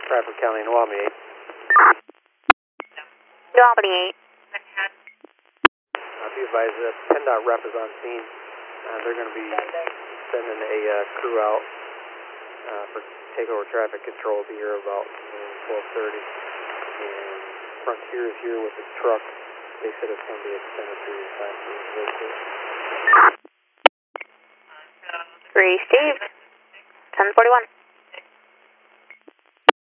Bradford County, Noami 8. Noami 8. Be advised that PennDOT rep is on scene. They're going to be sending a crew out for takeover traffic control. Be here about 12:30. And Frontier is here with his truck. They said it's going to be extended period of time for this visit. 3 Steve, 1041.